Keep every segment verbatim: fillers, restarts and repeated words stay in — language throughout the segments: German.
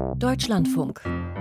Deutschlandfunk.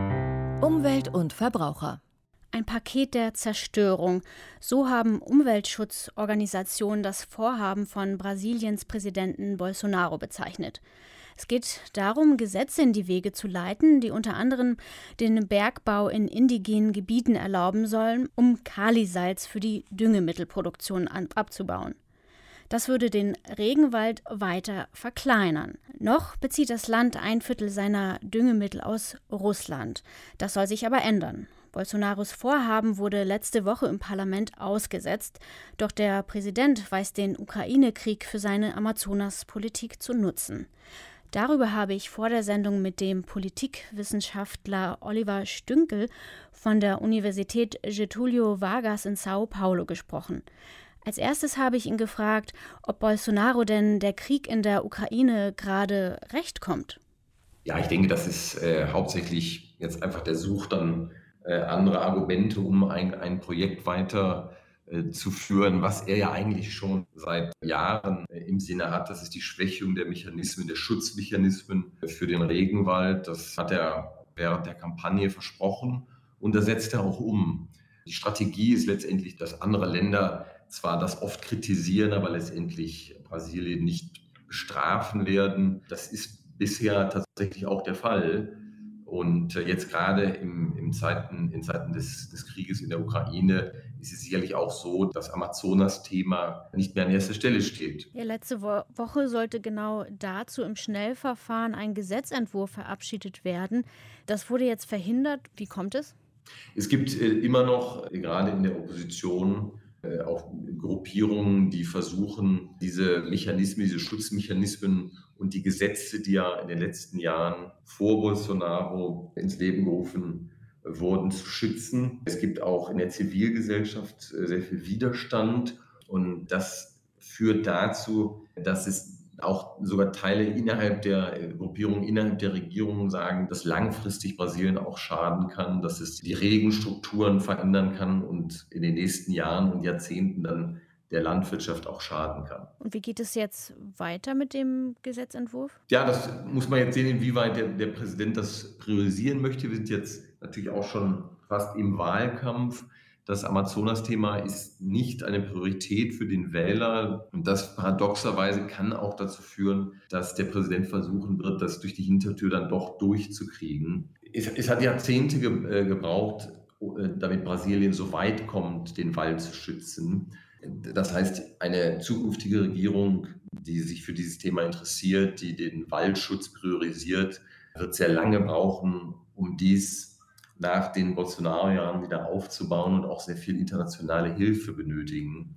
Umwelt und Verbraucher. Ein Paket der Zerstörung. So haben Umweltschutzorganisationen das Vorhaben von Brasiliens Präsidenten Bolsonaro bezeichnet. Es geht darum, Gesetze in die Wege zu leiten, die unter anderem den Bergbau in indigenen Gebieten erlauben sollen, um Kalisalz für die Düngemittelproduktion abzubauen. Das würde den Regenwald weiter verkleinern. Noch bezieht das Land ein Viertel seiner Düngemittel aus Russland. Das soll sich aber ändern. Bolsonaros Vorhaben wurde letzte Woche im Parlament ausgesetzt, doch der Präsident weiß den Ukraine-Krieg für seine Amazonas-Politik zu nutzen. Darüber habe ich vor der Sendung mit dem Politikwissenschaftler Oliver Stünkel von der Universität Getúlio Vargas in São Paulo gesprochen. Als erstes habe ich ihn gefragt, ob Bolsonaro denn der Krieg in der Ukraine gerade recht kommt. Ja, ich denke, das ist äh, hauptsächlich jetzt einfach der Such dann äh, andere Argumente, um ein, ein Projekt weiter äh, zu führen, was er ja eigentlich schon seit Jahren äh, im Sinne hat. Das ist die Schwächung der Mechanismen, der Schutzmechanismen für den Regenwald. Das hat er während der Kampagne versprochen und das setzt er auch um. Die Strategie ist letztendlich, dass andere Länder zwar das oft kritisieren, aber letztendlich Brasilien nicht bestrafen werden. Das ist bisher tatsächlich auch der Fall. Und jetzt gerade im, im Zeiten, in Zeiten des, des Krieges in der Ukraine ist es sicherlich auch so, dass Amazonas-Thema nicht mehr an erster Stelle steht. Ja, letzte Wo- Woche sollte genau dazu im Schnellverfahren ein Gesetzentwurf verabschiedet werden. Das wurde jetzt verhindert. Wie kommt es? Es gibt äh, immer noch, äh, gerade in der Opposition, äh, auch Gruppierungen, die versuchen, diese Mechanismen, diese Schutzmechanismen und die Gesetze, die ja in den letzten Jahren vor Bolsonaro ins Leben gerufen wurden, zu schützen. Es gibt auch in der Zivilgesellschaft äh, sehr viel Widerstand und das führt dazu, dass es auch sogar Teile innerhalb der Gruppierung, innerhalb der Regierung sagen, dass langfristig Brasilien auch schaden kann, dass es die Regenstrukturen verändern kann und in den nächsten Jahren und Jahrzehnten dann der Landwirtschaft auch schaden kann. Und wie geht es jetzt weiter mit dem Gesetzentwurf? Ja, das muss man jetzt sehen, inwieweit der, der Präsident das priorisieren möchte. Wir sind jetzt natürlich auch schon fast im Wahlkampf. Das Amazonas-Thema ist nicht eine Priorität für den Wähler. Und das paradoxerweise kann auch dazu führen, dass der Präsident versuchen wird, das durch die Hintertür dann doch durchzukriegen. Es, es hat Jahrzehnte ge, äh, gebraucht, äh, damit Brasilien so weit kommt, den Wald zu schützen. Das heißt, eine zukünftige Regierung, die sich für dieses Thema interessiert, die den Waldschutz priorisiert, wird sehr lange brauchen, um dies nach den Bolsonaro-Jahren wieder aufzubauen und auch sehr viel internationale Hilfe benötigen,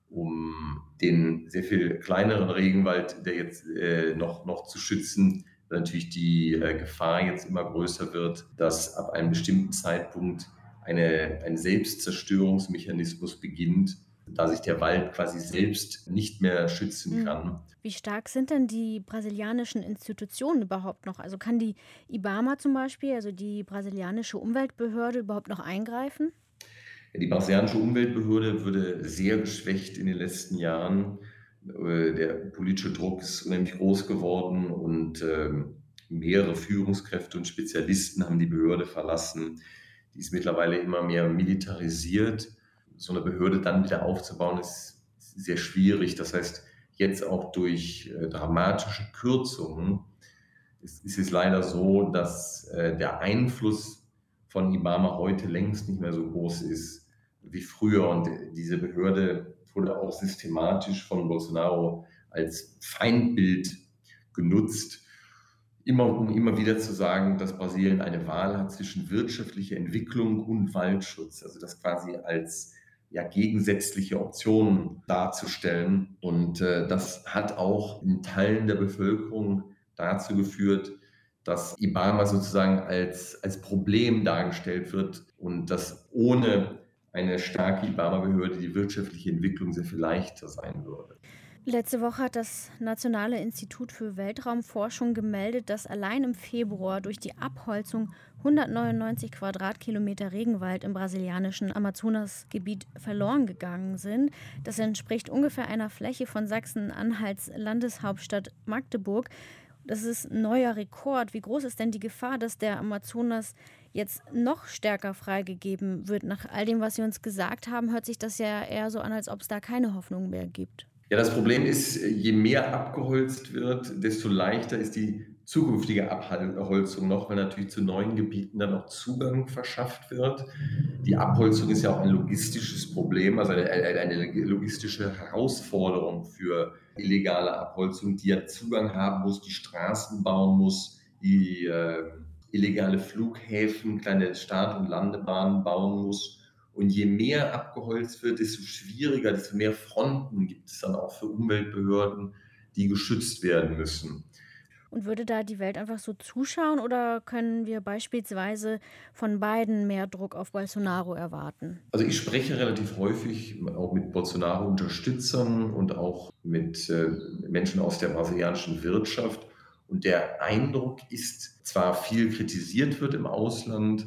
um den sehr viel kleineren Regenwald, der jetzt äh, noch, noch zu schützen, weil natürlich die äh, Gefahr jetzt immer größer wird, dass ab einem bestimmten Zeitpunkt eine, ein Selbstzerstörungsmechanismus beginnt, da sich der Wald quasi selbst nicht mehr schützen kann. Wie stark sind denn die brasilianischen Institutionen überhaupt noch? Also kann die IBAMA zum Beispiel, also die brasilianische Umweltbehörde, überhaupt noch eingreifen? Die brasilianische Umweltbehörde wurde sehr geschwächt in den letzten Jahren. Der politische Druck ist unheimlich groß geworden und mehrere Führungskräfte und Spezialisten haben die Behörde verlassen. Die ist mittlerweile immer mehr militarisiert. So eine Behörde dann wieder aufzubauen, ist sehr schwierig. Das heißt, jetzt auch durch äh, dramatische Kürzungen ist, ist es leider so, dass äh, der Einfluss von IBAMA heute längst nicht mehr so groß ist wie früher. Und diese Behörde wurde auch systematisch von Bolsonaro als Feindbild genutzt, immer um immer wieder zu sagen, dass Brasilien eine Wahl hat zwischen wirtschaftlicher Entwicklung und Waldschutz. Also das quasi als ja, gegensätzliche Optionen darzustellen. Und äh, das hat auch in Teilen der Bevölkerung dazu geführt, dass IBAMA sozusagen als, als Problem dargestellt wird und dass ohne eine starke IBAMA-Behörde die wirtschaftliche Entwicklung sehr viel leichter sein würde. Letzte Woche hat das Nationale Institut für Weltraumforschung gemeldet, dass allein im Februar durch die Abholzung hundertneunundneunzig Quadratkilometer Regenwald im brasilianischen Amazonasgebiet verloren gegangen sind. Das entspricht ungefähr einer Fläche von Sachsen-Anhalts Landeshauptstadt Magdeburg. Das ist ein neuer Rekord. Wie groß ist denn die Gefahr, dass der Amazonas jetzt noch stärker freigegeben wird? Nach all dem, was Sie uns gesagt haben, hört sich das ja eher so an, als ob es da keine Hoffnung mehr gibt. Ja, das Problem ist, je mehr abgeholzt wird, desto leichter ist die zukünftige Abholzung noch, weil natürlich zu neuen Gebieten dann auch Zugang verschafft wird. Die Abholzung ist ja auch ein logistisches Problem, also eine, eine logistische Herausforderung für illegale Abholzung, die ja Zugang haben muss, die Straßen bauen muss, die äh, illegale Flughäfen, kleine Start- und Landebahnen bauen muss. Und je mehr abgeholzt wird, desto schwieriger, desto mehr Fronten gibt es dann auch für Umweltbehörden, die geschützt werden müssen. Und würde da die Welt einfach so zuschauen oder können wir beispielsweise von beiden mehr Druck auf Bolsonaro erwarten? Also ich spreche relativ häufig auch mit Bolsonaro-Unterstützern und auch mit äh, Menschen aus der brasilianischen Wirtschaft. Und der Eindruck ist, zwar viel kritisiert wird im Ausland,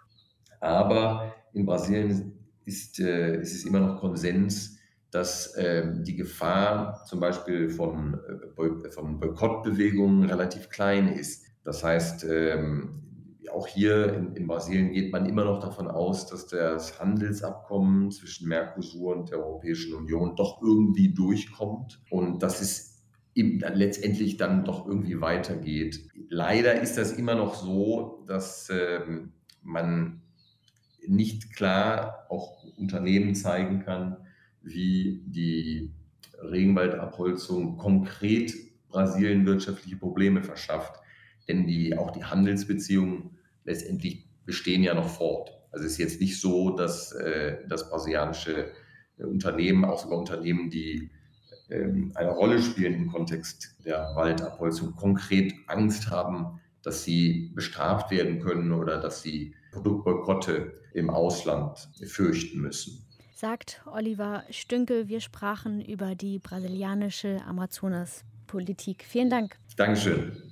aber in Brasilien ist, äh, ist es immer noch Konsens, dass äh, die Gefahr zum Beispiel von, äh, Boy- von Boykottbewegungen relativ klein ist. Das heißt, ähm, auch hier in, in Brasilien geht man immer noch davon aus, dass das Handelsabkommen zwischen Mercosur und der Europäischen Union doch irgendwie durchkommt und dass es eben dann letztendlich dann doch irgendwie weitergeht. Leider ist das immer noch so, dass ähm, man nicht klar auch Unternehmen zeigen kann, wie die Regenwaldabholzung konkret Brasilien wirtschaftliche Probleme verschafft. Denn die, auch die Handelsbeziehungen letztendlich bestehen ja noch fort. Also es ist jetzt nicht so, dass äh, das brasilianische äh, Unternehmen, auch sogar Unternehmen, die ähm, eine Rolle spielen im Kontext der Waldabholzung, konkret Angst haben, dass sie bestraft werden können oder dass sie Produktboykotte im Ausland fürchten müssen. Sagt Oliver Stünkel. Wir sprachen über die brasilianische Amazonaspolitik. Vielen Dank. Dankeschön.